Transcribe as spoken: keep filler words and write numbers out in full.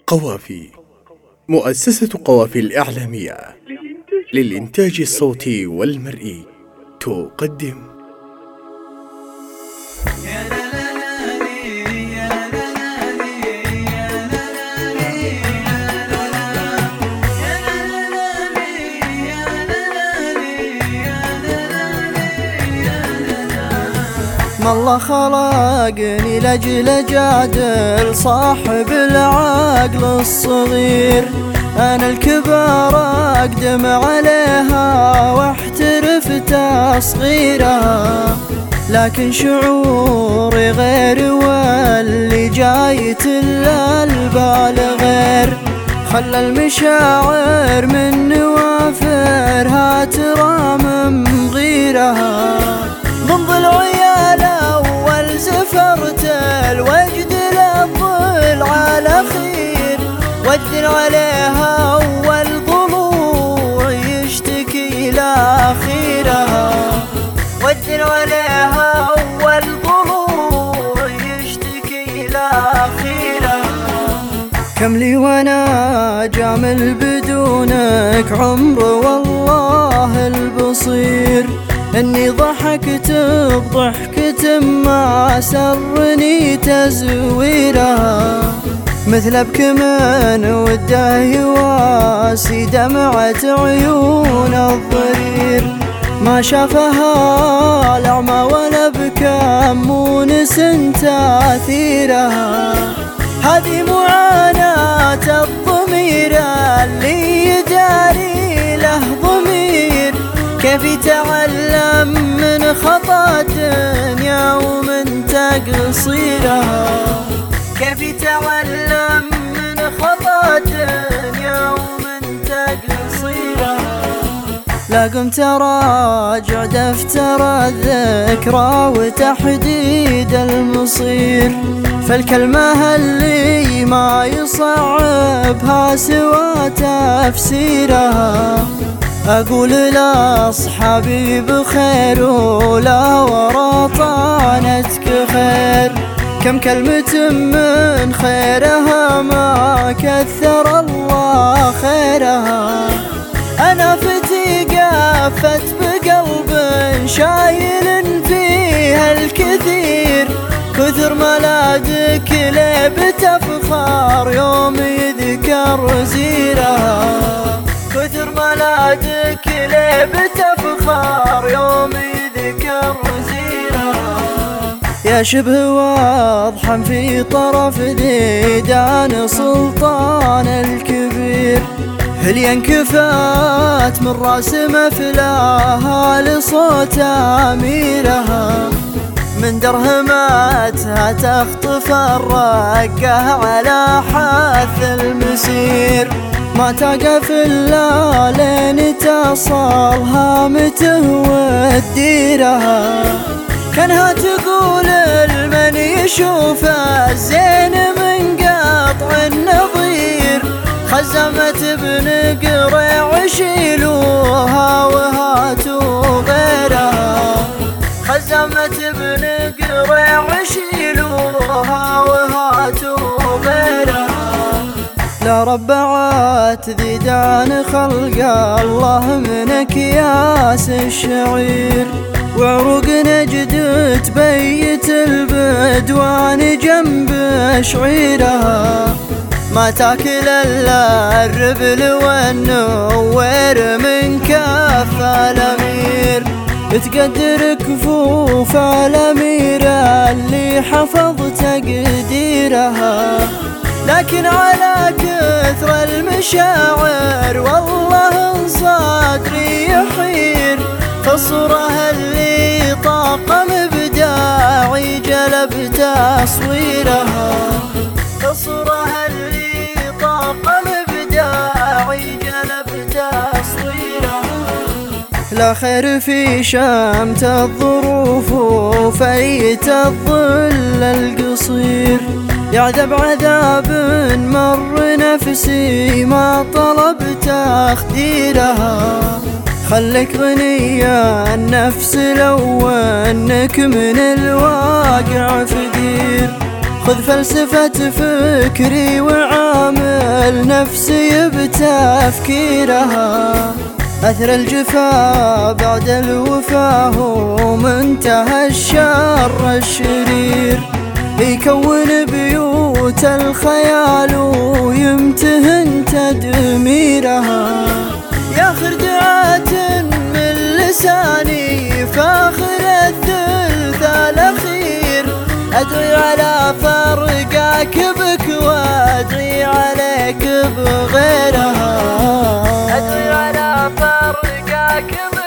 قوافي. مؤسسة قوافي الإعلامية للإنتاج الصوتي والمرئي تقدم ما الله خلقني لأجل جادل صاحب العقل الصغير. أنا الكبار أقدم عليها واحترف تصغيرها، لكن شعوري غير واللي جايت البال غير. خلى المشاعر من نوافرها ترامم غيرها. من ضلعي الأول زفرت الوجد للظل على خير، ودن عليها أول ضلوع يشتكي لأخيرها. ودن عليها أول ضلوع يشتكي لأخيرها. كم لي وانا جامل بدونك عمر والله البصير، اني ضحكت بضحكة ما سرني تزويرها. مثل ابك من وده يواسي دمعة عيون الضرير، ما شافها الأعمى ولا بكم مونس تاثيرها. هذه معاناة الضمير اللي يداري له ضمير، كيف يتعلم من خطأ الدنيا ومن تقصيرها. كيف يتعلم من خطأ الدنيا ومن تقصيرها. لا قمت راجع دفتر الذكرى وتحديد المصير، فالكلمة اللي ما يصعبها سوى تفسيرها. أقول لأصحابي بخير ولا ورا طانتك خير، كم كلمة من خيرها ما كثر الله خيرها. أنا فتي قافت بقلب شايل فيها الكثير، كثر ملادك ليه بتفخر يوم يذكر زيرها. كثر ملادك ليه بتفخر يوم يذكر زيرها. يا شبه واضحا في طرف ديدان سلطان الكبير، هل ينكفات من راس مفلاها لصوت أميرها. من درهماتها تخطف الرقة على حاث المسير، ما تقف إلا لين تصلها متوديرها. كانها تقول لمن يشوف الزين من قطع النظير، خزمت ابن قريع شيلوها وهاتوا غيرها. خزمت ابن قريع شيلوها وهاتوا غيرها. لا ربعت ذيدان خلق الله من أكياس الشعير، وعروق نجد تبيت البدوان جنب شعيرها. ما تاكل الا الربل والنوير من كف الامير، تقدر كفوف الامير اللي حفظ تقديرها. لكن على كثر المشاعر والله صدري يحير، فالصورة اللي طاقم ابداعي جلب تصويرها. فالصورة اللي طاقم ابداعي جلب تصويرها. لا خير في شامت الظروف وفيت الظل القصير، يعذب عذاب مر نفسي ما طلب تخديرها. خلك غنية النفس لو انك من الواقع فقير، خذ فلسفة فكري وعامل النفسي بتفكيرها. أثر الجفا بعد الوفا هو منتهى الشر الشرير، يكون بيوت الخيال ويمتهن تدميرها. يا خردعة من لساني فاخر الثلث الأخير، أدعي على فرقاك بك وأدعي عليك بغيرها، أدعي على فرقاك بك